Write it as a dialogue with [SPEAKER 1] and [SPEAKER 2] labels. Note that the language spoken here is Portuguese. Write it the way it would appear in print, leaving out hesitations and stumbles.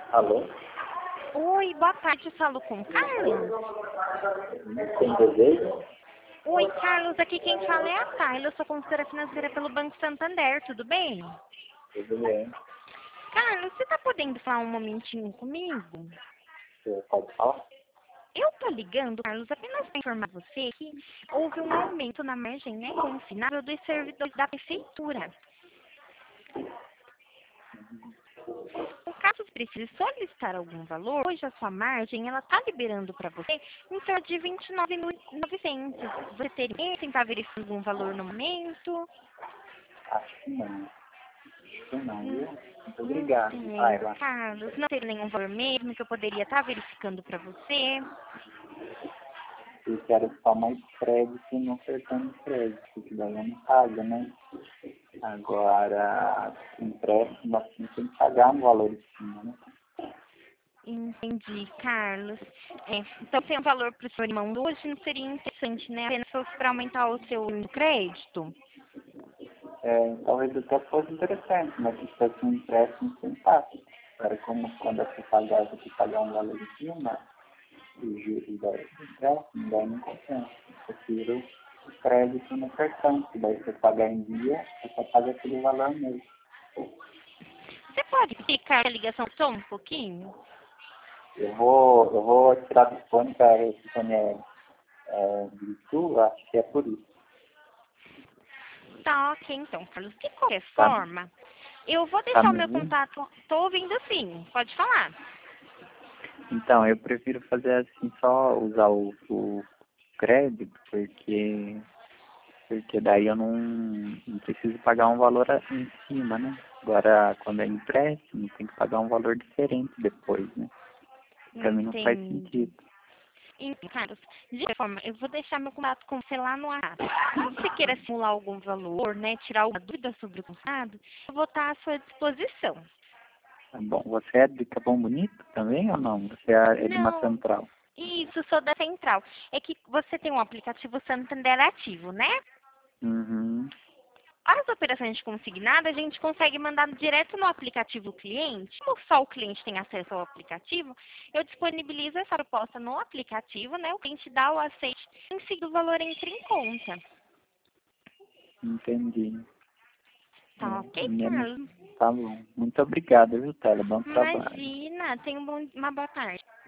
[SPEAKER 1] Alô?
[SPEAKER 2] Oi, boa tarde, eu falo com o Carlos.
[SPEAKER 1] Quem deseja?
[SPEAKER 2] Oi, Carlos, aqui quem fala é a Tayla, eu sou consultora financeira pelo Banco Santander, tudo bem?
[SPEAKER 1] Tudo bem.
[SPEAKER 2] Carlos, você tá podendo falar um momentinho comigo?
[SPEAKER 1] Você pode falar?
[SPEAKER 2] Eu tô ligando, Carlos, apenas para informar você que houve um aumento na margem, né, confinável dos servidores da prefeitura. No caso você precise solicitar algum valor, hoje a sua margem, ela tá liberando para você em torno de 29.900. Você teria que tentar verificar algum valor no momento?
[SPEAKER 1] Acho que não. Acho que não,
[SPEAKER 2] Hum,
[SPEAKER 1] viu? Muito
[SPEAKER 2] Não
[SPEAKER 1] obrigado.
[SPEAKER 2] sei,
[SPEAKER 1] Ayla.
[SPEAKER 2] Carlos. Não tem nenhum valor mesmo que eu poderia estar verificando para você.
[SPEAKER 1] Eu quero só mais crédito no cartão de crédito, que daí eu não pago, né? Agora, empréstimo assim tem que pagar um valor em cima, né?
[SPEAKER 2] Entendi, Carlos. Então tem um valor para o seu irmão hoje, não seria interessante, né? Apenas fosse para aumentar o seu crédito?
[SPEAKER 1] Talvez até fosse interessante, mas se fosse um empréstimo sem taxa. Agora, como quando você pagar, você tem que pagar um valor em cima, os juros do empréstimo, daí não compensa. Eu prefiro o crédito no cartão, que daí você pagar em dia, você só paga aquele valor mesmo.
[SPEAKER 2] Você pode ficar a ligação só um pouquinho?
[SPEAKER 1] Eu vou tirar do fone, para esse fone Bluetooth, acho que é por isso.
[SPEAKER 2] Tá, ok, então, Carlos. De qualquer
[SPEAKER 1] Tá,
[SPEAKER 2] forma, eu vou
[SPEAKER 1] tá
[SPEAKER 2] deixar o
[SPEAKER 1] me
[SPEAKER 2] meu
[SPEAKER 1] ouvindo?
[SPEAKER 2] contato. Tô ouvindo sim, pode falar.
[SPEAKER 1] Então, eu prefiro fazer assim, só usar o crédito, porque daí eu não preciso pagar um valor em cima, né? Agora, quando é empréstimo, tem que pagar um valor diferente depois, né? Pra mim não faz
[SPEAKER 2] Entendi.
[SPEAKER 1] sentido.
[SPEAKER 2] Então, Carlos, de qualquer forma, eu vou deixar meu contato com você lá no WhatsApp. Se você queira simular algum valor, né, tirar alguma dúvida sobre o contrato, eu vou estar à sua disposição.
[SPEAKER 1] Tá bom. Você é de Capão Bonito também ou não? Você é de uma
[SPEAKER 2] Não,
[SPEAKER 1] central?
[SPEAKER 2] isso, sou da Central. É que você tem um aplicativo Santander ativo, né?
[SPEAKER 1] Uhum.
[SPEAKER 2] As operações de consignado, a gente consegue mandar direto no aplicativo do cliente. Como só o cliente tem acesso ao aplicativo, eu disponibilizo essa proposta no aplicativo, né? O cliente dá o aceite, em seguida o valor entra em conta.
[SPEAKER 1] Entendi.
[SPEAKER 2] Tá ok,
[SPEAKER 1] Menos.
[SPEAKER 2] Carlos?
[SPEAKER 1] Tá bom. Muito obrigado, viu, Tela? Bom trabalho.
[SPEAKER 2] Imagina, tenha uma boa tarde.